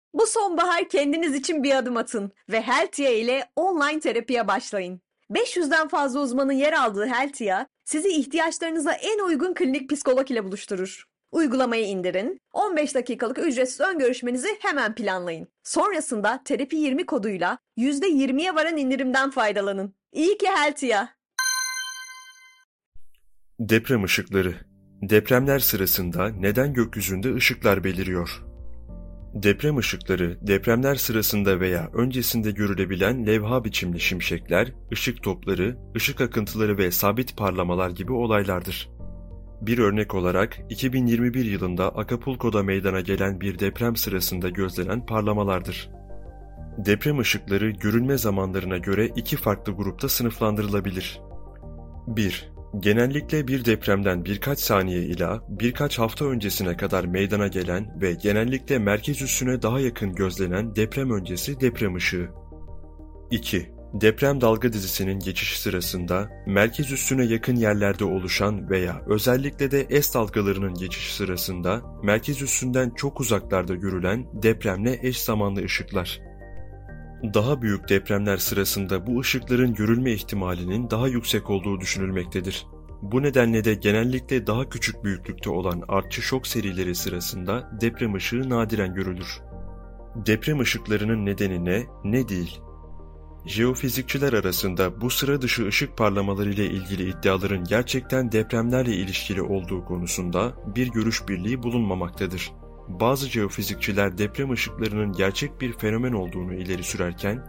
Bu sonbahar kendiniz için bir adım atın ve Heltia ile online terapiye başlayın. 500'den fazla uzmanın yer aldığı Heltia, sizi ihtiyaçlarınıza en uygun klinik psikolog ile buluşturur. Uygulamayı indirin, 15 dakikalık ücretsiz ön görüşmenizi hemen planlayın. Sonrasında Terapi 20 koduyla %20'ye varan indirimden faydalanın. İyi ki Heltia. Deprem ışıkları. Depremler sırasında neden gökyüzünde ışıklar beliriyor? Deprem ışıkları, depremler sırasında veya öncesinde görülebilen levha biçimli şimşekler, ışık topları, ışık akıntıları ve sabit parlamalar gibi olaylardır. Bir örnek olarak 2021 yılında Acapulco'da meydana gelen bir deprem sırasında gözlenen parlamalardır. Deprem ışıkları görülme zamanlarına göre iki farklı grupta sınıflandırılabilir. 1. Genellikle bir depremden birkaç saniye ila birkaç hafta öncesine kadar meydana gelen ve genellikle merkez üssüne daha yakın gözlenen deprem öncesi deprem ışığı. 2. Deprem dalga dizisinin geçişi sırasında merkez üssüne yakın yerlerde oluşan veya özellikle de S dalgalarının geçişi sırasında merkez üssünden çok uzaklarda görülen depremle eş zamanlı ışıklar. Daha büyük depremler sırasında bu ışıkların görülme ihtimalinin daha yüksek olduğu düşünülmektedir. Bu nedenle de genellikle daha küçük büyüklükte olan artçı şok serileri sırasında deprem ışığı nadiren görülür. Deprem ışıklarının nedeni ne değil? Jeofizikçiler arasında bu sıra dışı ışık parlamaları ile ilgili iddiaların gerçekten depremlerle ilişkili olduğu konusunda bir görüş birliği bulunmamaktadır. Bazı jeofizikçiler deprem ışıklarının gerçek bir fenomen olduğunu ileri sürerken,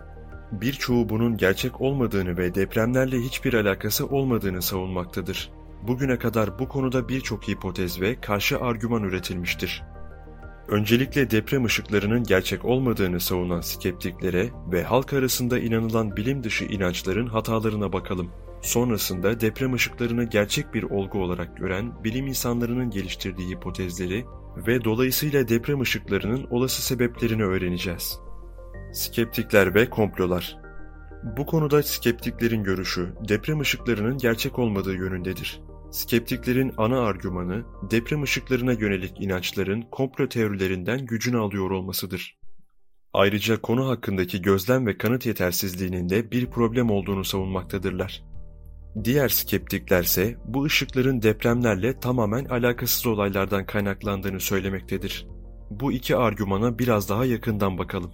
birçoğu bunun gerçek olmadığını ve depremlerle hiçbir alakası olmadığını savunmaktadır. Bugüne kadar bu konuda birçok hipotez ve karşı argüman üretilmiştir. Öncelikle deprem ışıklarının gerçek olmadığını savunan skeptiklere ve halk arasında inanılan bilim dışı inançların hatalarına bakalım. Sonrasında deprem ışıklarını gerçek bir olgu olarak gören bilim insanlarının geliştirdiği hipotezleri ve dolayısıyla deprem ışıklarının olası sebeplerini öğreneceğiz. Skeptikler ve komplolar. Bu konuda skeptiklerin görüşü deprem ışıklarının gerçek olmadığı yönündedir. Skeptiklerin ana argümanı deprem ışıklarına yönelik inançların komplo teorilerinden gücünü alıyor olmasıdır. Ayrıca konu hakkındaki gözlem ve kanıt yetersizliğinin de bir problem olduğunu savunmaktadırlar. Diğer skeptiklerse bu ışıkların depremlerle tamamen alakasız olaylardan kaynaklandığını söylemektedir. Bu iki argümana biraz daha yakından bakalım.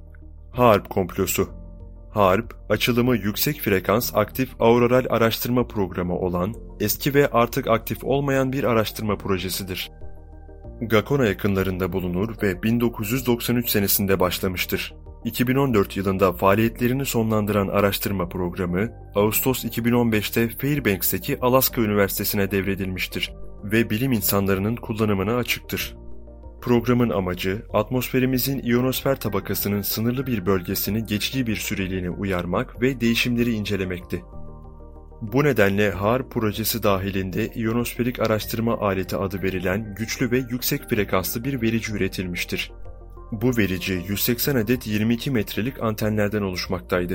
HAARP komplosu. HAARP, açılımı Yüksek Frekans Aktif Auroral Araştırma Programı olan, eski ve artık aktif olmayan bir araştırma projesidir. Gakona yakınlarında bulunur ve 1993 senesinde başlamıştır. 2014 yılında faaliyetlerini sonlandıran araştırma programı, Ağustos 2015'te Fairbanks'teki Alaska Üniversitesi'ne devredilmiştir ve bilim insanlarının kullanımına açıktır. Programın amacı, atmosferimizin iyonosfer tabakasının sınırlı bir bölgesini geçici bir süreliğine uyarmak ve değişimleri incelemekti. Bu nedenle HAARP projesi dahilinde iyonosferik araştırma aleti adı verilen güçlü ve yüksek frekanslı bir verici üretilmiştir. Bu verici 180 adet 22 metrelik antenlerden oluşmaktaydı.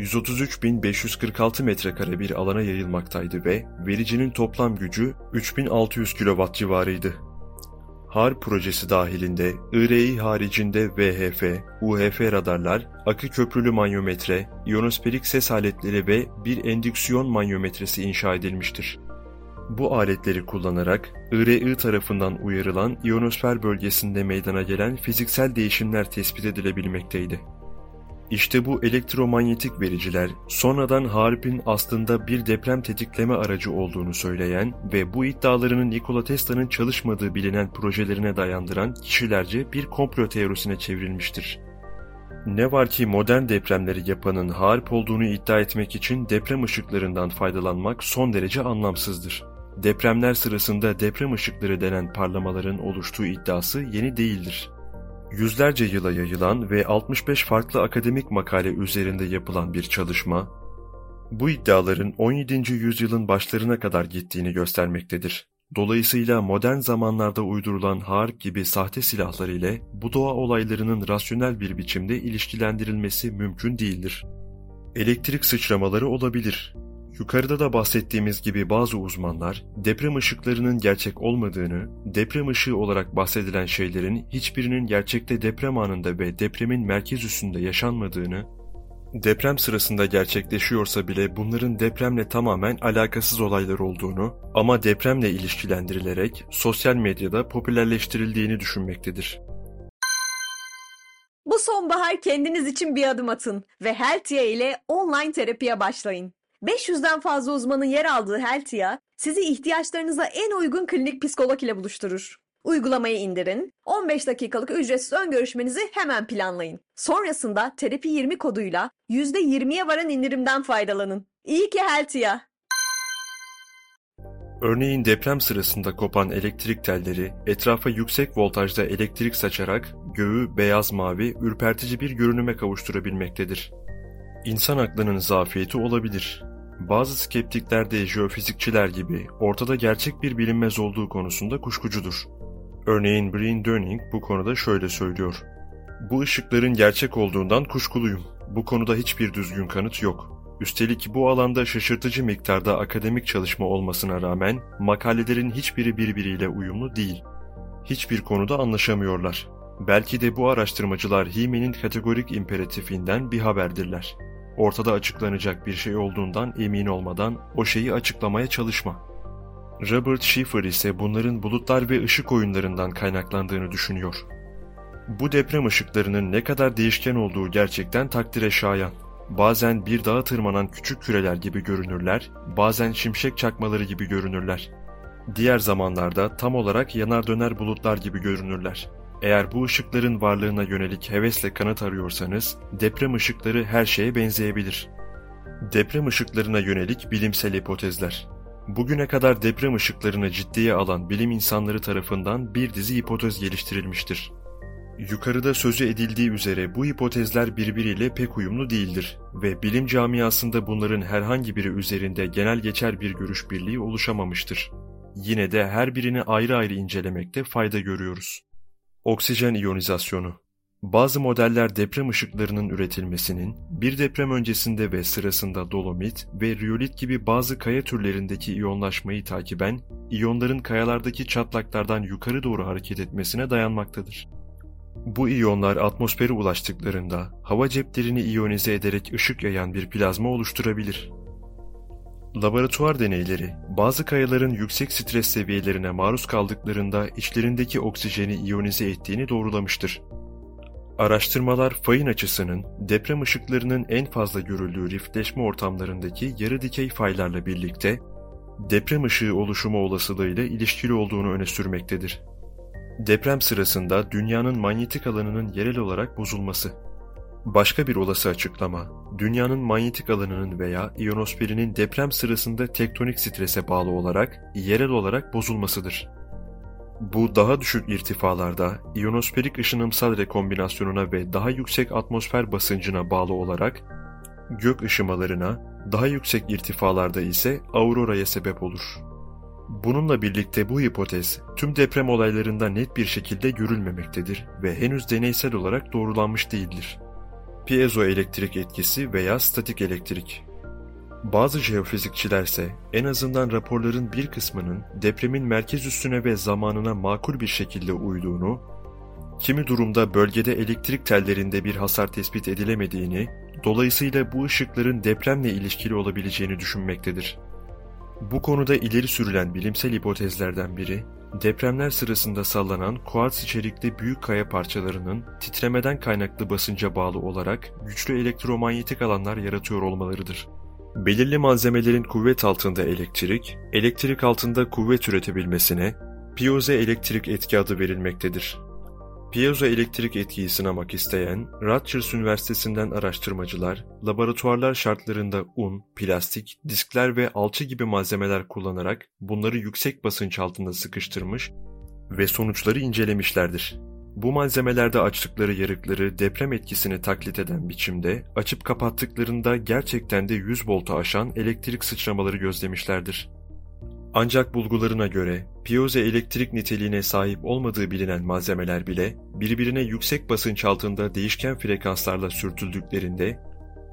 133.546 metrekare bir alana yayılmaktaydı ve vericinin toplam gücü 3600 kW civarıydı. HAARP projesi dahilinde IRI haricinde VHF, UHF radarlar, akı köprülü manyometre, iyonosferik ses aletleri ve bir endüksiyon manyometresi inşa edilmiştir. Bu aletleri kullanarak IRI tarafından uyarılan iyonosfer bölgesinde meydana gelen fiziksel değişimler tespit edilebilmekteydi. İşte bu elektromanyetik vericiler sonradan HAARP'in aslında bir deprem tetikleme aracı olduğunu söyleyen ve bu iddialarını Nikola Tesla'nın çalışmadığı bilinen projelerine dayandıran kişilerce bir komplo teorisine çevrilmiştir. Ne var ki modern depremleri yapanın HAARP olduğunu iddia etmek için deprem ışıklarından faydalanmak son derece anlamsızdır. Depremler sırasında deprem ışıkları denen parlamaların oluştuğu iddiası yeni değildir. Yüzlerce yıla yayılan ve 65 farklı akademik makale üzerinde yapılan bir çalışma, bu iddiaların 17. yüzyılın başlarına kadar gittiğini göstermektedir. Dolayısıyla modern zamanlarda uydurulan HAARP gibi sahte silahlar ile bu doğa olaylarının rasyonel bir biçimde ilişkilendirilmesi mümkün değildir. Elektrik sıçramaları olabilir. Yukarıda da bahsettiğimiz gibi bazı uzmanlar, deprem ışıklarının gerçek olmadığını, deprem ışığı olarak bahsedilen şeylerin hiçbirinin gerçekte deprem anında ve depremin merkez üssünde yaşanmadığını, deprem sırasında gerçekleşiyorsa bile bunların depremle tamamen alakasız olaylar olduğunu ama depremle ilişkilendirilerek sosyal medyada popülerleştirildiğini düşünmektedir. Bu sonbahar kendiniz için bir adım atın ve Heltia ile online terapiye başlayın. 500'den fazla uzmanın yer aldığı Heltia, sizi ihtiyaçlarınıza en uygun klinik psikolog ile buluşturur. Uygulamayı indirin, 15 dakikalık ücretsiz ön görüşmenizi hemen planlayın. Sonrasında Terapi 20 koduyla %20'ye varan indirimden faydalanın. İyi ki Heltia! Örneğin deprem sırasında kopan elektrik telleri etrafa yüksek voltajda elektrik saçarak göğü beyaz mavi ürpertici bir görünüme kavuşturabilmektedir. İnsan aklının zafiyeti olabilir. Bazı skeptikler de jeofizikçiler gibi ortada gerçek bir bilinmez olduğu konusunda kuşkucudur. Örneğin Brian Dunning bu konuda şöyle söylüyor. Bu ışıkların gerçek olduğundan kuşkuluyum. Bu konuda hiçbir düzgün kanıt yok. Üstelik bu alanda şaşırtıcı miktarda akademik çalışma olmasına rağmen makalelerin hiçbiri birbiriyle uyumlu değil. Hiçbir konuda anlaşamıyorlar. Belki de bu araştırmacılar Hime'nin kategorik imperatifinden bir haberdirler. Ortada açıklanacak bir şey olduğundan emin olmadan o şeyi açıklamaya çalışma. Robert Schiffer ise bunların bulutlar ve ışık oyunlarından kaynaklandığını düşünüyor. Bu deprem ışıklarının ne kadar değişken olduğu gerçekten takdire şayan. Bazen bir dağa tırmanan küçük küreler gibi görünürler, bazen şimşek çakmaları gibi görünürler. Diğer zamanlarda tam olarak yanar döner bulutlar gibi görünürler. Eğer bu ışıkların varlığına yönelik hevesle kanıt arıyorsanız, deprem ışıkları her şeye benzeyebilir. Deprem ışıklarına yönelik bilimsel hipotezler. Bugüne kadar deprem ışıklarını ciddiye alan bilim insanları tarafından bir dizi hipotez geliştirilmiştir. Yukarıda sözü edildiği üzere bu hipotezler birbiriyle pek uyumlu değildir ve bilim camiasında bunların herhangi biri üzerinde genel geçer bir görüş birliği oluşamamıştır. Yine de her birini ayrı ayrı incelemekte fayda görüyoruz. Oksijen iyonizasyonu. Bazı modeller deprem ışıklarının üretilmesinin, bir deprem öncesinde ve sırasında dolomit ve riyolit gibi bazı kaya türlerindeki iyonlaşmayı takiben, iyonların kayalardaki çatlaklardan yukarı doğru hareket etmesine dayanmaktadır. Bu iyonlar atmosfere ulaştıklarında, hava ceplerini iyonize ederek ışık yayan bir plazma oluşturabilir. Laboratuvar deneyleri, bazı kayaların yüksek stres seviyelerine maruz kaldıklarında içlerindeki oksijeni iyonize ettiğini doğrulamıştır. Araştırmalar fayın açısının deprem ışıklarının en fazla görüldüğü riftleşme ortamlarındaki yarı dikey faylarla birlikte deprem ışığı oluşumu olasılığıyla ilişkili olduğunu öne sürmektedir. Deprem sırasında dünyanın manyetik alanının yerel olarak bozulması. Başka bir olası açıklama, dünyanın manyetik alanının veya iyonosferinin deprem sırasında tektonik strese bağlı olarak yerel olarak bozulmasıdır. Bu daha düşük irtifalarda iyonosferik ışınımsal rekombinasyonuna ve daha yüksek atmosfer basıncına bağlı olarak gök ışımalarına, daha yüksek irtifalarda ise auroraya sebep olur. Bununla birlikte bu hipotez tüm deprem olaylarında net bir şekilde görülmemektedir ve henüz deneysel olarak doğrulanmış değildir. Piezoelektrik etkisi veya statik elektrik. Bazı jeofizikçilerse en azından raporların bir kısmının depremin merkez üssüne ve zamanına makul bir şekilde uyduğunu, kimi durumda bölgede elektrik tellerinde bir hasar tespit edilemediğini, dolayısıyla bu ışıkların depremle ilişkili olabileceğini düşünmektedir. Bu konuda ileri sürülen bilimsel hipotezlerden biri, depremler sırasında sallanan kuartz içerikli büyük kaya parçalarının titremeden kaynaklı basınca bağlı olarak güçlü elektromanyetik alanlar yaratıyor olmalarıdır. Belirli malzemelerin kuvvet altında elektrik altında kuvvet üretebilmesine piyozoelektrik etki adı verilmektedir. Piyozoelektrik etkiyi sınamak isteyen Rutgers Üniversitesi'nden araştırmacılar, laboratuvarlar şartlarında un, plastik, diskler ve alçı gibi malzemeler kullanarak bunları yüksek basınç altında sıkıştırmış ve sonuçları incelemişlerdir. Bu malzemelerde açtıkları yarıkları deprem etkisini taklit eden biçimde açıp kapattıklarında gerçekten de 100 voltu aşan elektrik sıçramaları gözlemişlerdir. Ancak bulgularına göre piyozoelektrik niteliğine sahip olmadığı bilinen malzemeler bile birbirine yüksek basınç altında değişken frekanslarla sürtüldüklerinde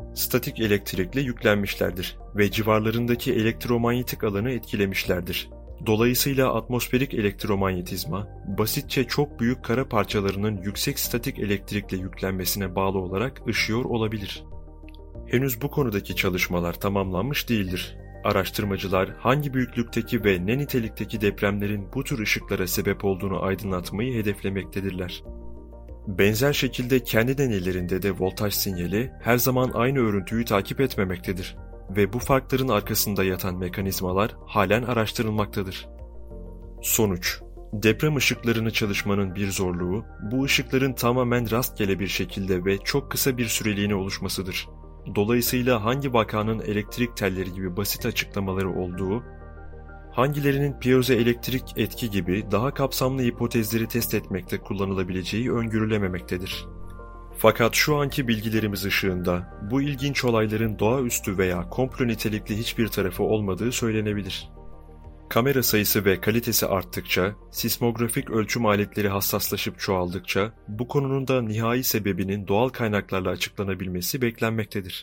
statik elektrikle yüklenmişlerdir ve civarlarındaki elektromanyetik alanı etkilemişlerdir. Dolayısıyla atmosferik elektromanyetizma, basitçe çok büyük kara parçalarının yüksek statik elektrikle yüklenmesine bağlı olarak ışıyor olabilir. Henüz bu konudaki çalışmalar tamamlanmış değildir. Araştırmacılar hangi büyüklükteki ve ne nitelikteki depremlerin bu tür ışıklara sebep olduğunu aydınlatmayı hedeflemektedirler. Benzer şekilde kendi deneylerinde de voltaj sinyali her zaman aynı örüntüyü takip etmemektedir ve bu farkların arkasında yatan mekanizmalar halen araştırılmaktadır. Sonuç: deprem ışıklarını çalışmanın bir zorluğu, bu ışıkların tamamen rastgele bir şekilde ve çok kısa bir süreliğine oluşmasıdır. Dolayısıyla hangi vakanın elektrik telleri gibi basit açıklamaları olduğu, hangilerinin piyozoelektrik etki gibi daha kapsamlı hipotezleri test etmekte kullanılabileceği öngörülememektedir. Fakat şu anki bilgilerimiz ışığında bu ilginç olayların doğaüstü veya komplo nitelikli hiçbir tarafı olmadığı söylenebilir. Kamera sayısı ve kalitesi arttıkça, sismografik ölçüm aletleri hassaslaşıp çoğaldıkça bu konunun da nihai sebebinin doğal kaynaklarla açıklanabilmesi beklenmektedir.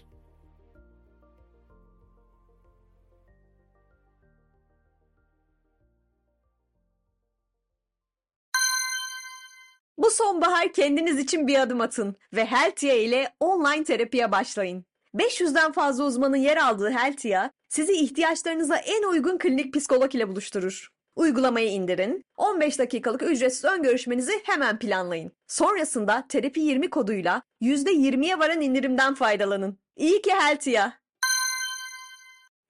Bu sonbahar kendiniz için bir adım atın ve Heltia ile online terapiye başlayın. 500'den fazla uzmanın yer aldığı Heltia, sizi ihtiyaçlarınıza en uygun klinik psikolog ile buluşturur. Uygulamayı indirin, 15 dakikalık ücretsiz ön görüşmenizi hemen planlayın. Sonrasında Terapi 20 koduyla %20'ye varan indirimden faydalanın. İyi ki Heltia!